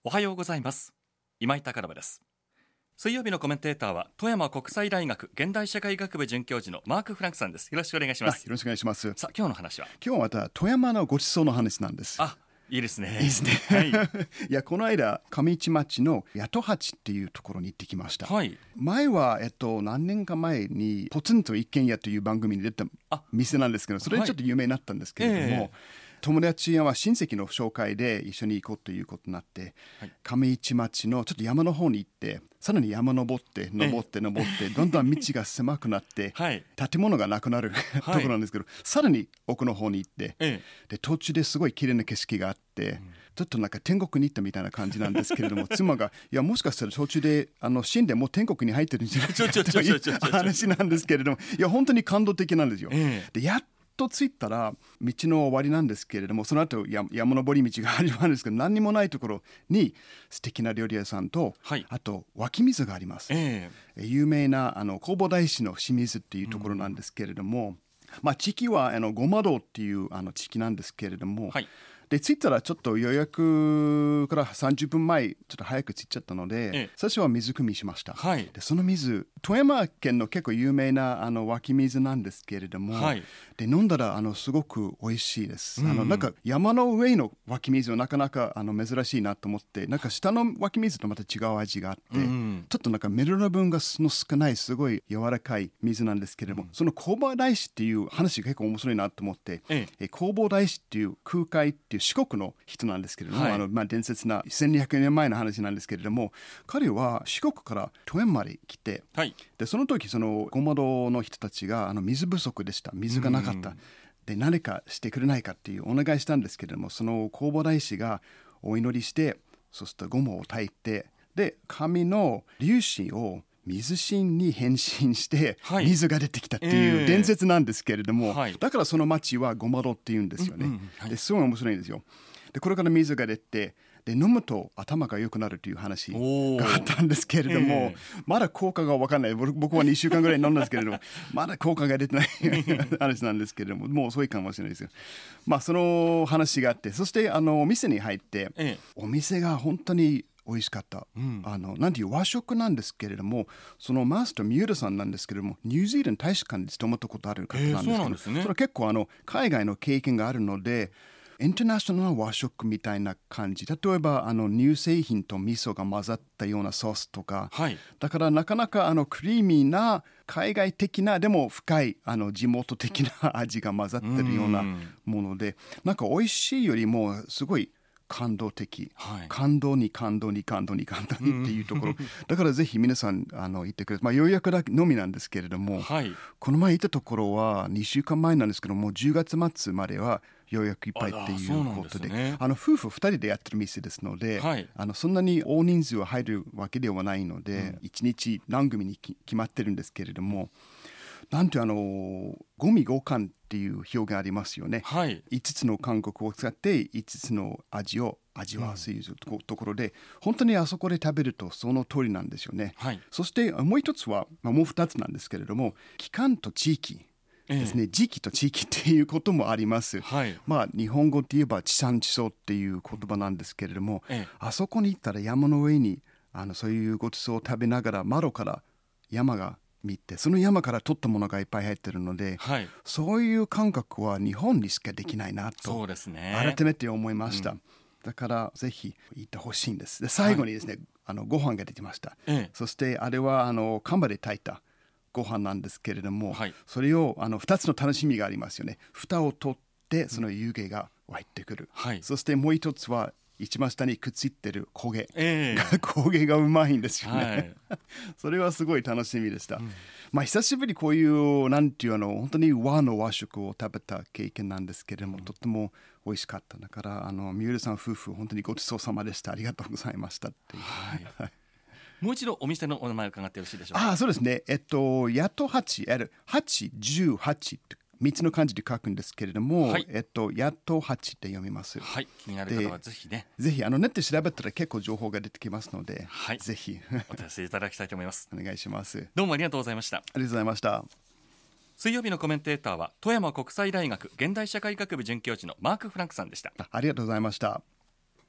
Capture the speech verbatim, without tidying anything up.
おはようございます。今井貴信です。水曜日のコメンテーターは富山国際大学現代社会学部准教授のマーク・フランクさんです。よろしくお願いします。 よろしくお願いします。 さあ、今日の話は今日はまた富山のごちそうの話なんです。 あ、いいですね。 いいですね、 はい、 いやこの間上市町の八戸八っていうところに行ってきました、 はい、 前は、えっと、何年か前にポツンと一軒家という番組に出た店なんですけど、それでちょっと有名になったんですけれども、はいえー、友達は親戚の紹介で一緒に行こうということになって、はい、上市町のちょっと山の方に行ってさらに山登って登って登って、えー、どんどん道が狭くなって、はい、建物がなくなるところなんですけど、さらに奥の方に行って、えー、で途中ですごい綺麗な景色があって、うん、ちょっとなんか天国に行ったみたいな感じなんですけれども妻がいやもしかしたら途中であの死んでもう天国に入ってるんじゃないかという話なんですけれども、いや本当に感動的なんですよ、えー、でやっと着いたら道の終わりなんですけれども、その後や山登り道が始まるんですけど、何にもないところに素敵な料理屋さんと、はい、あと湧き水があります、えー、有名なあの弘法大師の清水っていうところなんですけれども、うん、まあ、地域はあのごま堂っていうあの地域なんですけれども、はい、で着いたらちょっと予約からさんじゅっぷんまえちょっと早く着いちゃったので、ええ、最初は水汲みしました、はい、でその水富山県の結構有名なあの湧き水なんですけれども、はい、で飲んだらあのすごく美味しいです、うんうん、あのなんか山の上の湧き水はなかなかあの珍しいなと思って、なんか下の湧き水とまた違う味があって、うんうん、ちょっとなんかミネラル分がの少ないすごい柔らかい水なんですけれども、うん、その弘法大師っていう話が結構面白いなと思って、ええ、弘法大師っていう空海っていう四国の人なんですけれども、はい、あのまあ、伝説なせんにひゃくねんまえの話なんですけれども、彼は四国から富山まで来て、はい、でその時そのごま堂の人たちがあの水不足でした、水がなかった、で何かしてくれないかっていうお願いしたんですけれども、その弘法大師がお祈りして、そしてごまを炊いて、で神の粒子を水神に変身して水が出てきたっていう伝説なんですけれども、はい、だからその町はごま堂っていうんですよね、うんうんはい、ですごい面白いんですよ。でこれから水が出て、で飲むと頭が良くなるという話があったんですけれども、えー、まだ効果が分かんない。僕はにしゅうかんぐらい飲んだんですけれどもまだ効果が出てない話なんですけれども、もう遅いかもしれないですよ。まあその話があって、そしてあのお店に入って、えー、お店が本当に美味しかった、うん、あのなんていう和食なんですけれども、そのマスター三浦さんなんですけれども、ニュージーランド大使館に勤まったことある方なんですけど、えー、そうなんですね、それは結構あの海外の経験があるので、インターナショナルな和食みたいな感じ、例えばあの乳製品と味噌が混ざったようなソースとか、はい、だからなかなかあのクリーミーな海外的なでも深いあの地元的な味が混ざってるようなもので、なんか美味しいよりもすごい感動的、はい、感動に感動に感動に感動にっていうところ、だからぜひ皆さんあの行ってください。まあ、予約だけのみなんですけれども、はい、この前行ったところはにしゅうかんまえなんですけども、じゅうがつ末までは予約いっぱいっていうことで、あ、ね、あの夫婦ふたりでやってる店ですので、はい、あのそんなに大人数は入るわけではないので、うん、いちにち何組に決まってるんですけれども、なんてあの五味五感っていう表現ありますよね、はい、いつつの感覚を使っていつつの味を味わわせるところで、うん、本当にあそこで食べるとその通りなんですよね、はい、そしてもう一つは、まあ、もう二つなんですけれども、期間と地域ですね、ええ、時期と地域っていうこともあります、はい、まあ日本語って言えば地産地消っていう言葉なんですけれども、ええ、あそこに行ったら山の上にあのそういうごちそうを食べながら窓から山が見て、その山から取ったものがいっぱい入ってるので、はい、そういう感覚は日本にしかできないなとそうですね、改めて思いました、うん、だからぜひ行ってほしいんです。で最後にですね、はい、あのご飯が出てました、ええ、そしてあれはあの釜で炊いたご飯なんですけれども、はい、それをあのふたつの楽しみがありますよね。蓋を取ってその湯気が湧いてくる、はい、そしてもう一つは一番下にくっついてる焦げ、えー、焦げがうまいんですよね、はい、それはすごい楽しみでした、うん、まあ久しぶりこういうなんていうあの本当に和の和食を食べた経験なんですけれども、うん、とっても美味しかった。だからあの三浦さん夫婦本当にごちそうさまでした、ありがとうございましたっていう、はい、 もう一度お店のお名前を伺ってよろしいでしょうか。 ああそうですね、えっと八戸八、はち、じゅうはちってみっつの漢字で書くんですけれども、はい、えっと八戸八って読みます。 はい、気になる方はぜひね、 ぜひあのネットで調べたら結構情報が出てきますので、はい、ぜひお手伝いいただきたいと思いますお願いします。 どうもありがとうございました。ありがとうございました。 水曜日のコメンテーターは富山国際大学現代社会学部准教授のマーク・フランクさんでした。 ありがとうございました。